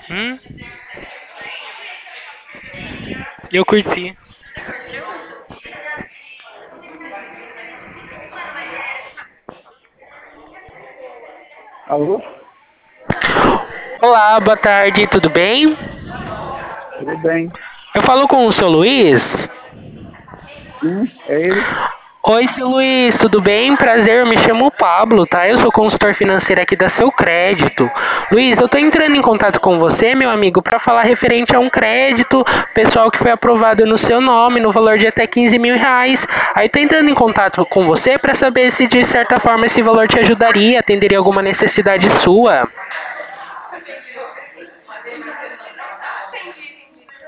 Hum, eu curti. Alô? Olá, boa tarde, tudo bem? Tudo bem? Eu falo com o seu Luiz. Sim, é ele? Oi, seu Luiz, tudo bem? Prazer, eu me chamo Pablo, tá? Eu sou consultor financeiro aqui da Seu Crédito. Luiz, eu tô entrando em contato com você, meu amigo, para falar referente a um crédito pessoal que foi aprovado no seu nome, no valor de até 15 mil reais. Aí tô entrando em contato com você para saber se de certa forma esse valor te ajudaria, atenderia alguma necessidade sua.